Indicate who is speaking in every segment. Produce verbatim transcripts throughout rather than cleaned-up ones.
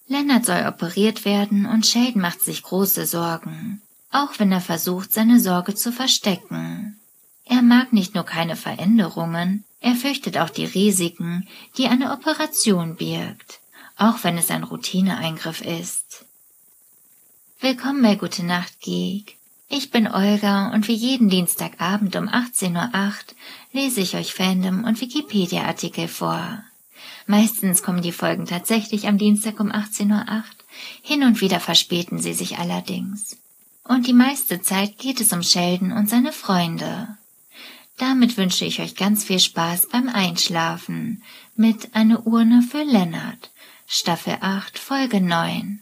Speaker 1: Leonard soll operiert werden und Sheldon macht sich große Sorgen, auch wenn er versucht, seine Sorge zu verstecken. Er mag nicht nur keine Veränderungen, er fürchtet auch die Risiken, die eine Operation birgt, auch wenn es ein Routineeingriff ist. Willkommen bei Gute Nacht Geek. Ich bin Olga und wie jeden Dienstagabend um achtzehn Uhr acht lese ich euch Fandom- und Wikipedia-Artikel vor. Meistens kommen die Folgen tatsächlich am Dienstag um achtzehn Uhr acht, hin und wieder verspäten sie sich allerdings. Und die meiste Zeit geht es um Sheldon und seine Freunde. Damit wünsche ich euch ganz viel Spaß beim Einschlafen mit Eine Urne für Leonard, Staffel acht, Folge neun.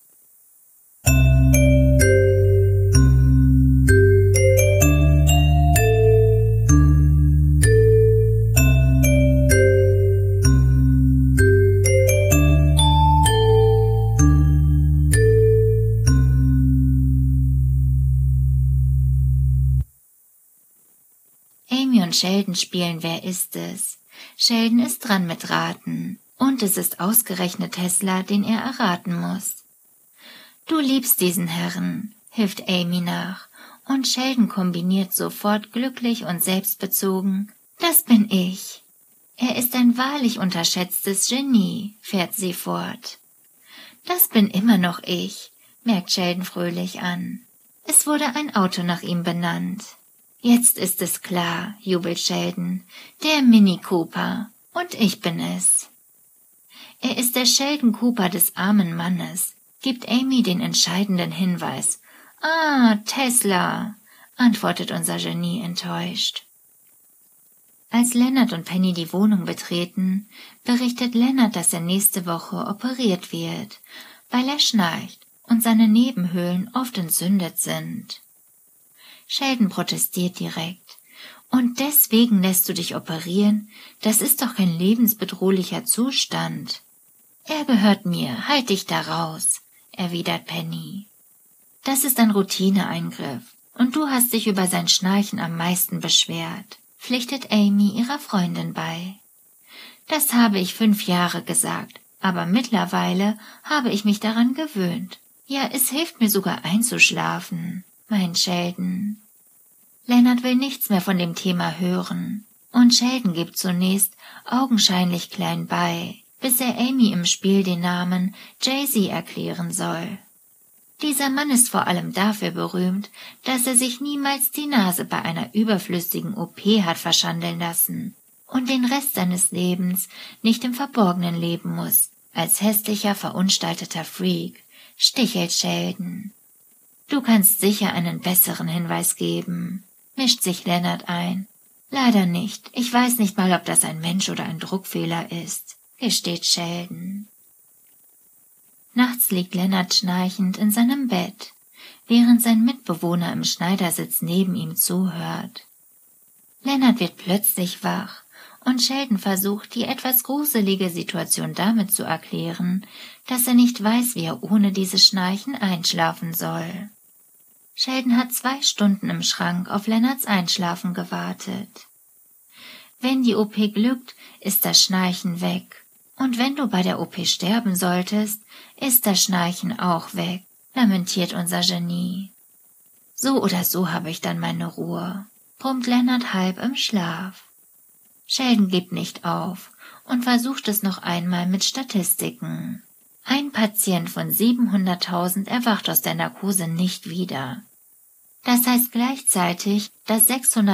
Speaker 1: Amy und Sheldon spielen Wer ist es? Sheldon ist dran mit Raten und es ist ausgerechnet Tesla, den er erraten muss. Du liebst diesen Herrn, hilft Amy nach und Sheldon kombiniert sofort glücklich und selbstbezogen. Das bin ich. Er ist ein wahrlich unterschätztes Genie, fährt sie fort. Das bin immer noch ich, merkt Sheldon fröhlich an. Es wurde ein Auto nach ihm benannt. Jetzt ist es klar, jubelt Sheldon, der Mini Cooper, und ich bin es. Er ist der Sheldon Cooper des armen Mannes, gibt Amy den entscheidenden Hinweis. Ah, Tesla, antwortet unser Genie enttäuscht. Als Leonard und Penny die Wohnung betreten, berichtet Leonard, dass er nächste Woche operiert wird, weil er schnarcht und seine Nebenhöhlen oft entzündet sind. Sheldon protestiert direkt. Und deswegen lässt du dich operieren? Das ist doch kein lebensbedrohlicher Zustand. Er gehört mir, halt dich da raus, erwidert Penny. Das ist ein Routineeingriff und du hast dich über sein Schnarchen am meisten beschwert, pflichtet Amy ihrer Freundin bei. Das habe ich fünf Jahre gesagt, aber mittlerweile habe ich mich daran gewöhnt. Ja, es hilft mir sogar einzuschlafen, meint Sheldon. Leonard will nichts mehr von dem Thema hören, und Sheldon gibt zunächst augenscheinlich klein bei, bis er Amy im Spiel den Namen Jay-Z erklären soll. Dieser Mann ist vor allem dafür berühmt, dass er sich niemals die Nase bei einer überflüssigen O P hat verschandeln lassen und den Rest seines Lebens nicht im Verborgenen leben muss, als hässlicher, verunstalteter Freak, stichelt Sheldon. Du kannst sicher einen besseren Hinweis geben, mischt sich Leonard ein. Leider nicht, ich weiß nicht mal, ob das ein Mensch oder ein Druckfehler ist, gesteht Sheldon. Nachts liegt Leonard schnarchend in seinem Bett, während sein Mitbewohner im Schneidersitz neben ihm zuhört. Leonard wird plötzlich wach und Sheldon versucht, die etwas gruselige Situation damit zu erklären, dass er nicht weiß, wie er ohne dieses Schnarchen einschlafen soll. Sheldon hat zwei Stunden im Schrank auf Leonards Einschlafen gewartet. Wenn die O P glückt, ist das Schnarchen weg. Und wenn du bei der O P sterben solltest, ist das Schnarchen auch weg, lamentiert unser Genie. So oder so habe ich dann meine Ruhe, brummt Leonard halb im Schlaf. Sheldon gibt nicht auf und versucht es noch einmal mit Statistiken. Ein Patient von siebenhunderttausend erwacht aus der Narkose nicht wieder. Das heißt gleichzeitig, dass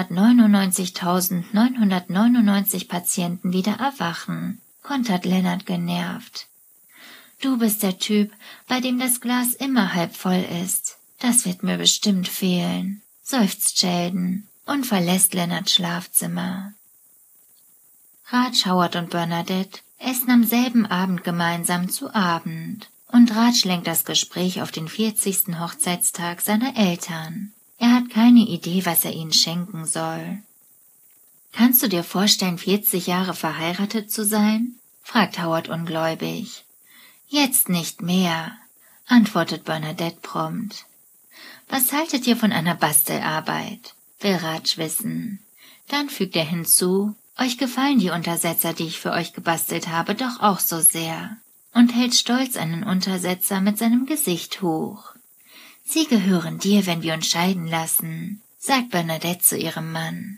Speaker 1: sechshundertneunundneunzigtausendneunhundertneunundneunzig Patienten wieder erwachen, kontert Leonard genervt. Du bist der Typ, bei dem das Glas immer halb voll ist. Das wird mir bestimmt fehlen, seufzt Sheldon und verlässt Leonards Schlafzimmer. Raj, Howard und Bernadette essen am selben Abend gemeinsam zu Abend und Raj lenkt das Gespräch auf den vierzigsten Hochzeitstag seiner Eltern. Er hat keine Idee, was er ihnen schenken soll. »Kannst du dir vorstellen, vierzig Jahre verheiratet zu sein?« fragt Howard ungläubig. »Jetzt nicht mehr«, antwortet Bernadette prompt. »Was haltet ihr von einer Bastelarbeit?« will Raj wissen. Dann fügt er hinzu, »Euch gefallen die Untersetzer, die ich für euch gebastelt habe, doch auch so sehr.« und hält stolz einen Untersetzer mit seinem Gesicht hoch. »Sie gehören dir, wenn wir uns scheiden lassen«, sagt Bernadette zu ihrem Mann.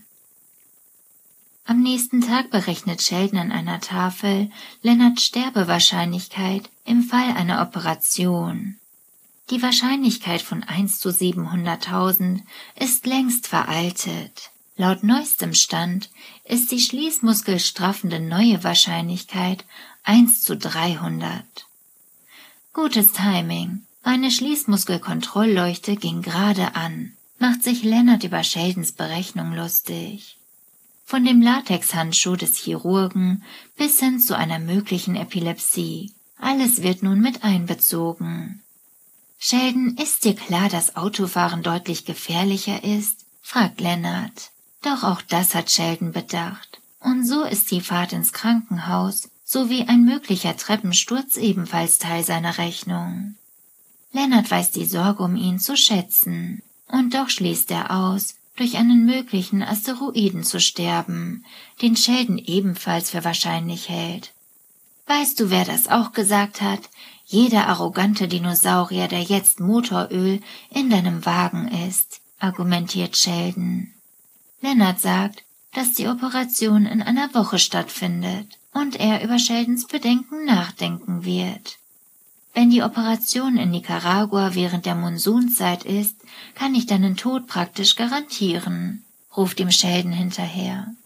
Speaker 1: Am nächsten Tag berechnet Sheldon an einer Tafel Leonards Sterbewahrscheinlichkeit im Fall einer Operation. Die Wahrscheinlichkeit von eins zu siebenhunderttausend ist längst veraltet. Laut neuestem Stand ist die schließmuskelstraffende neue Wahrscheinlichkeit eins zu dreihundert. Gutes Timing. Meine Schließmuskelkontrollleuchte ging gerade an, macht sich Leonard über Sheldons Berechnung lustig. Von dem Latexhandschuh des Chirurgen bis hin zu einer möglichen Epilepsie. Alles wird nun mit einbezogen. »Sheldon, ist dir klar, dass Autofahren deutlich gefährlicher ist?« fragt Leonard. Doch auch das hat Sheldon bedacht. Und so ist die Fahrt ins Krankenhaus sowie ein möglicher Treppensturz ebenfalls Teil seiner Rechnung. Leonard weiß die Sorge um ihn zu schätzen. Und doch schließt er aus, durch einen möglichen Asteroiden zu sterben, den Sheldon ebenfalls für wahrscheinlich hält. »Weißt du, wer das auch gesagt hat? Jeder arrogante Dinosaurier, der jetzt Motoröl in deinem Wagen ist«, argumentiert Sheldon. Leonard sagt, dass die Operation in einer Woche stattfindet und er über Sheldons Bedenken nachdenken wird. »Wenn die Operation in Nicaragua während der Monsunzeit ist, kann ich deinen Tod praktisch garantieren«, ruft ihm Sheldon hinterher.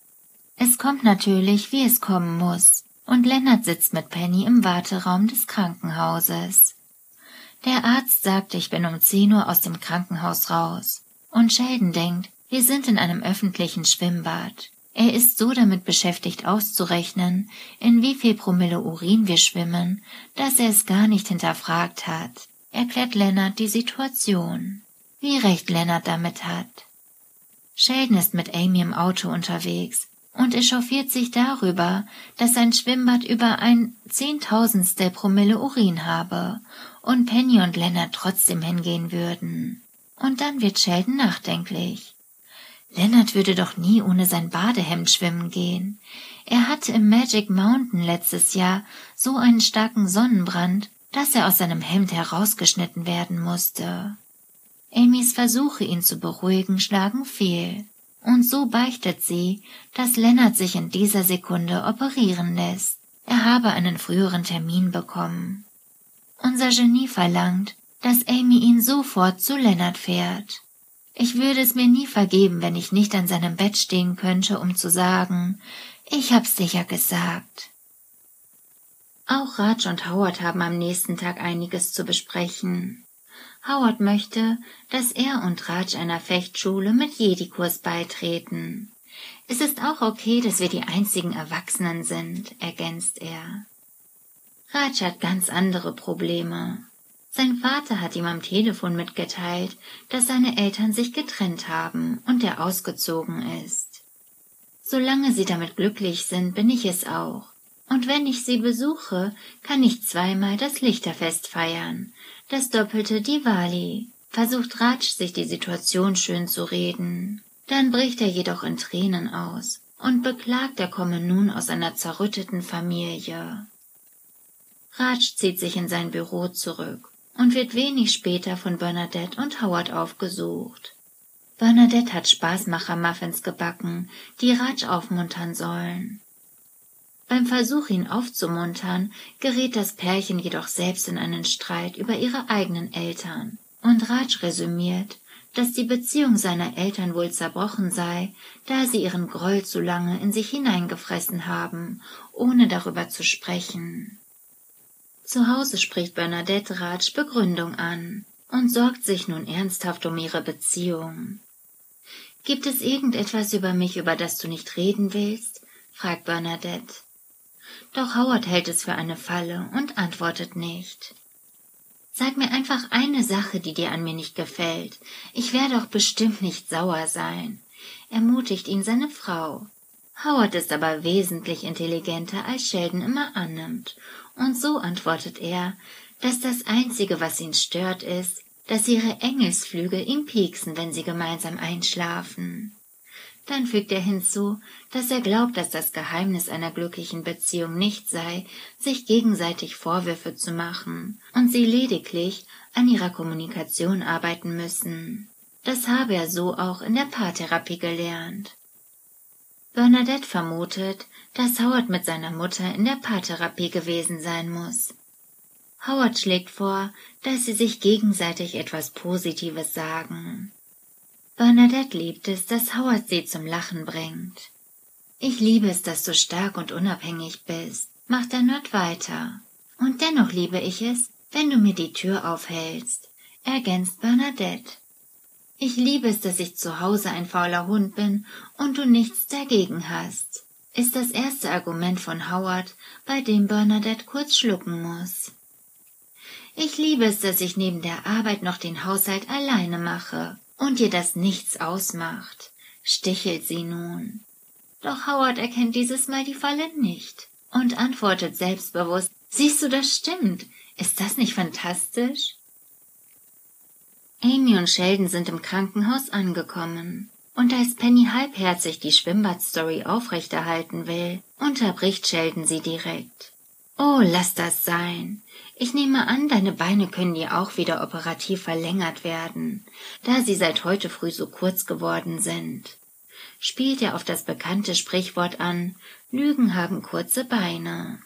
Speaker 1: Es kommt natürlich, wie es kommen muss, und Leonard sitzt mit Penny im Warteraum des Krankenhauses. Der Arzt sagt, ich bin um zehn Uhr aus dem Krankenhaus raus, und Sheldon denkt, wir sind in einem öffentlichen Schwimmbad. Er ist so damit beschäftigt auszurechnen, in wie viel Promille Urin wir schwimmen, dass er es gar nicht hinterfragt hat, erklärt Leonard die Situation. Wie recht Leonard damit hat. Sheldon ist mit Amy im Auto unterwegs und echauffiert sich darüber, dass sein Schwimmbad über ein Zehntausendstel Promille Urin habe und Penny und Leonard trotzdem hingehen würden. Und dann wird Sheldon nachdenklich. Leonard würde doch nie ohne sein Badehemd schwimmen gehen. Er hatte im Magic Mountain letztes Jahr so einen starken Sonnenbrand, dass er aus seinem Hemd herausgeschnitten werden musste. Amys Versuche, ihn zu beruhigen, schlagen fehl. Und so beichtet sie, dass Leonard sich in dieser Sekunde operieren lässt. Er habe einen früheren Termin bekommen. Unser Genie verlangt, dass Amy ihn sofort zu Leonard fährt. Ich würde es mir nie vergeben, wenn ich nicht an seinem Bett stehen könnte, um zu sagen, ich hab's dir ja gesagt. Auch Raj und Howard haben am nächsten Tag einiges zu besprechen. Howard möchte, dass er und Raj einer Fechtschule mit Jedi-Kurs beitreten. Es ist auch okay, dass wir die einzigen Erwachsenen sind, ergänzt er. Raj hat ganz andere Probleme. Sein Vater hat ihm am Telefon mitgeteilt, dass seine Eltern sich getrennt haben und er ausgezogen ist. Solange sie damit glücklich sind, bin ich es auch. Und wenn ich sie besuche, kann ich zweimal das Lichterfest feiern, das doppelte Diwali, versucht Raj, sich die Situation schön zu reden. Dann bricht er jedoch in Tränen aus und beklagt, er komme nun aus einer zerrütteten Familie. Raj zieht sich in sein Büro zurück und wird wenig später von Bernadette und Howard aufgesucht. Bernadette hat Spaßmacher-Muffins gebacken, die Raj aufmuntern sollen. Beim Versuch, ihn aufzumuntern, gerät das Pärchen jedoch selbst in einen Streit über ihre eigenen Eltern, und Raj resümiert, dass die Beziehung seiner Eltern wohl zerbrochen sei, da sie ihren Groll zu lange in sich hineingefressen haben, ohne darüber zu sprechen. Zu Hause spricht Bernadette Raj Begründung an und sorgt sich nun ernsthaft um ihre Beziehung. »Gibt es irgendetwas über mich, über das du nicht reden willst?« fragt Bernadette. Doch Howard hält es für eine Falle und antwortet nicht. »Sag mir einfach eine Sache, die dir an mir nicht gefällt. Ich werde doch bestimmt nicht sauer sein«, ermutigt ihn seine Frau. Howard ist aber wesentlich intelligenter, als Sheldon immer annimmt, und so antwortet er, dass das Einzige, was ihn stört, ist, dass ihre Engelsflügel ihn pieksen, wenn sie gemeinsam einschlafen. Dann fügt er hinzu, dass er glaubt, dass das Geheimnis einer glücklichen Beziehung nicht sei, sich gegenseitig Vorwürfe zu machen und sie lediglich an ihrer Kommunikation arbeiten müssen. Das habe er so auch in der Paartherapie gelernt. Bernadette vermutet, dass Howard mit seiner Mutter in der Paartherapie gewesen sein muss. Howard schlägt vor, dass sie sich gegenseitig etwas Positives sagen. Bernadette liebt es, dass Howard sie zum Lachen bringt. »Ich liebe es, dass du stark und unabhängig bist«, macht der Nerd weiter. »Und dennoch liebe ich es, wenn du mir die Tür aufhältst«, ergänzt Bernadette. »Ich liebe es, dass ich zu Hause ein fauler Hund bin und du nichts dagegen hast«, ist das erste Argument von Howard, bei dem Bernadette kurz schlucken muss. »Ich liebe es, dass ich neben der Arbeit noch den Haushalt alleine mache und dir das nichts ausmacht«, stichelt sie nun. Doch Howard erkennt dieses Mal die Falle nicht und antwortet selbstbewusst, »Siehst du, das stimmt. Ist das nicht fantastisch?« Amy und Sheldon sind im Krankenhaus angekommen, und als Penny halbherzig die Schwimmbad-Story aufrechterhalten will, unterbricht Sheldon sie direkt. »Oh, lass das sein. Ich nehme an, deine Beine können dir auch wieder operativ verlängert werden, da sie seit heute früh so kurz geworden sind«, spielt er auf das bekannte Sprichwort an, Lügen haben kurze Beine.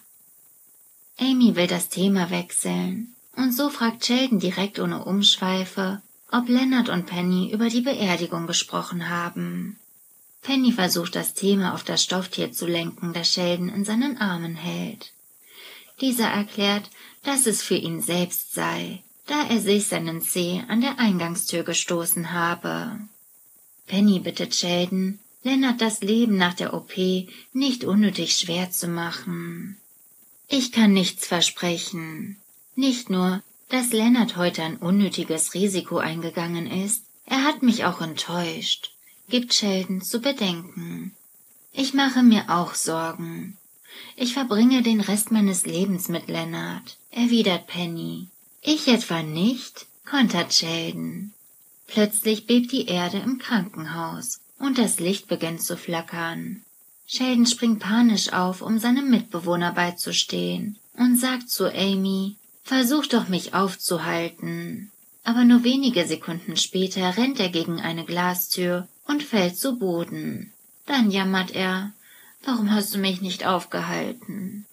Speaker 1: Amy will das Thema wechseln, und so fragt Sheldon direkt ohne Umschweife, ob Leonard und Penny über die Beerdigung gesprochen haben. Penny versucht das Thema auf das Stofftier zu lenken, das Sheldon in seinen Armen hält. Dieser erklärt, dass es für ihn selbst sei, da er sich seinen Zeh an der Eingangstür gestoßen habe. Penny bittet Sheldon, Leonard das Leben nach der O P nicht unnötig schwer zu machen. »Ich kann nichts versprechen. Nicht nur, dass Leonard heute ein unnötiges Risiko eingegangen ist, er hat mich auch enttäuscht«, gibt Sheldon zu bedenken. »Ich mache mir auch Sorgen. Ich verbringe den Rest meines Lebens mit Leonard«, erwidert Penny. »Ich etwa nicht?«, kontert Sheldon. Plötzlich bebt die Erde im Krankenhaus und das Licht beginnt zu flackern. Sheldon springt panisch auf, um seinem Mitbewohner beizustehen, und sagt zu Amy, »Versuch doch, mich aufzuhalten.« Aber nur wenige Sekunden später rennt er gegen eine Glastür und fällt zu Boden. Dann jammert er, »Warum hast du mich nicht aufgehalten?«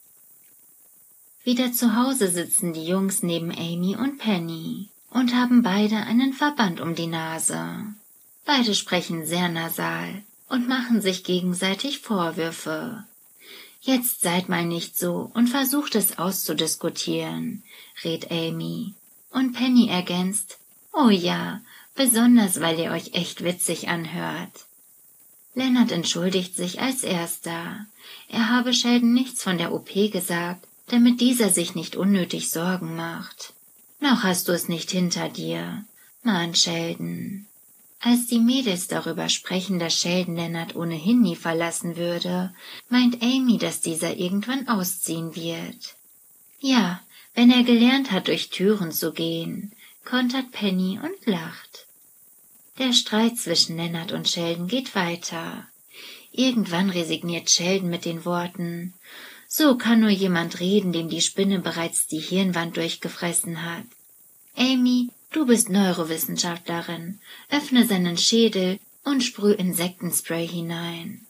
Speaker 1: Wieder zu Hause sitzen die Jungs neben Amy und Penny und haben beide einen Verband um die Nase. Beide sprechen sehr nasal und machen sich gegenseitig Vorwürfe. »Jetzt seid mal nicht so und versucht es auszudiskutieren«, rät Amy. Und Penny ergänzt, »Oh ja, besonders weil ihr euch echt witzig anhört.« Leonard entschuldigt sich als Erster. Er habe Sheldon nichts von der O P gesagt, damit dieser sich nicht unnötig Sorgen macht. »Noch hast du es nicht hinter dir«, mahnt Sheldon. Als die Mädels darüber sprechen, dass Sheldon Leonard ohnehin nie verlassen würde, meint Amy, dass dieser irgendwann ausziehen wird. »Ja, wenn er gelernt hat, durch Türen zu gehen«, kontert Penny und lacht. Der Streit zwischen Leonard und Sheldon geht weiter. Irgendwann resigniert Sheldon mit den Worten, »So kann nur jemand reden, dem die Spinne bereits die Hirnwand durchgefressen hat. Amy, du bist Neurowissenschaftlerin, öffne seinen Schädel und sprüh Insektenspray hinein.«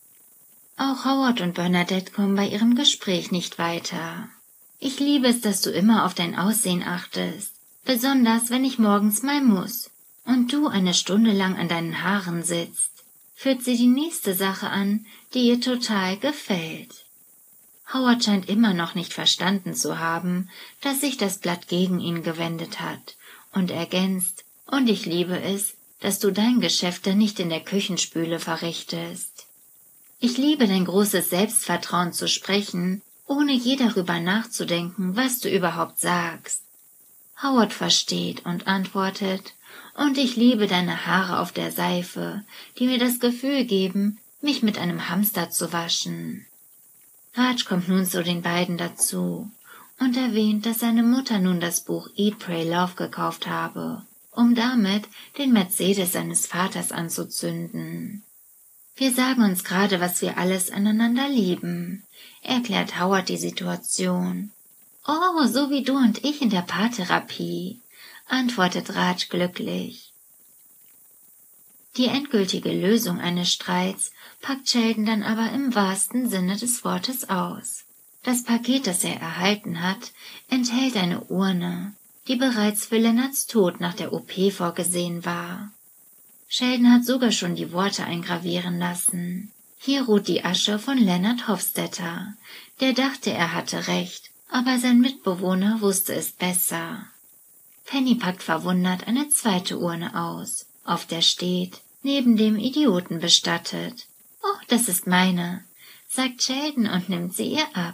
Speaker 1: Auch Howard und Bernadette kommen bei ihrem Gespräch nicht weiter. »Ich liebe es, dass du immer auf dein Aussehen achtest, besonders wenn ich morgens mal muss und du eine Stunde lang an deinen Haaren sitzt«, führt sie die nächste Sache an, die ihr total gefällt. Howard scheint immer noch nicht verstanden zu haben, dass sich das Blatt gegen ihn gewendet hat, und ergänzt, »Und ich liebe es, dass du dein Geschäft dann nicht in der Küchenspüle verrichtest. Ich liebe dein großes Selbstvertrauen zu sprechen, ohne je darüber nachzudenken, was du überhaupt sagst.« Howard versteht und antwortet, »Und ich liebe deine Haare auf der Seife, die mir das Gefühl geben, mich mit einem Hamster zu waschen.« Raj kommt nun zu den beiden dazu und erwähnt, dass seine Mutter nun das Buch Eat, Pray, Love gekauft habe, um damit den Mercedes seines Vaters anzuzünden. Wir sagen uns gerade, was wir alles aneinander lieben, erklärt Howard die Situation. Oh, so wie du und ich in der Paartherapie, antwortet Raj glücklich. Die endgültige Lösung eines Streits packt Sheldon dann aber im wahrsten Sinne des Wortes aus. Das Paket, das er erhalten hat, enthält eine Urne, die bereits für Lennarts Tod nach der O P vorgesehen war. Sheldon hat sogar schon die Worte eingravieren lassen. Hier ruht die Asche von Lennart Hofstetter, der dachte, er hatte recht, aber sein Mitbewohner wusste es besser. Penny packt verwundert eine zweite Urne aus, auf der steht, neben dem Idioten bestattet. »Oh, das ist meine«, sagt Sheldon und nimmt sie ihr ab.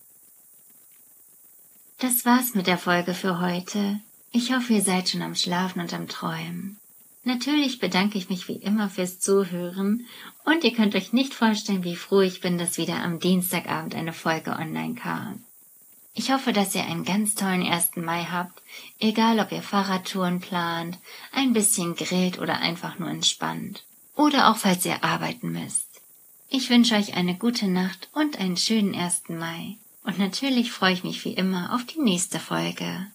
Speaker 1: Das war's mit der Folge für heute. Ich hoffe, ihr seid schon am Schlafen und am Träumen. Natürlich bedanke ich mich wie immer fürs Zuhören und ihr könnt euch nicht vorstellen, wie froh ich bin, dass wieder am Dienstagabend eine Folge online kam. Ich hoffe, dass ihr einen ganz tollen ersten Mai habt, egal ob ihr Fahrradtouren plant, ein bisschen grillt oder einfach nur entspannt. Oder auch falls ihr arbeiten müsst. Ich wünsche euch eine gute Nacht und einen schönen ersten Mai. Und natürlich freue ich mich wie immer auf die nächste Folge.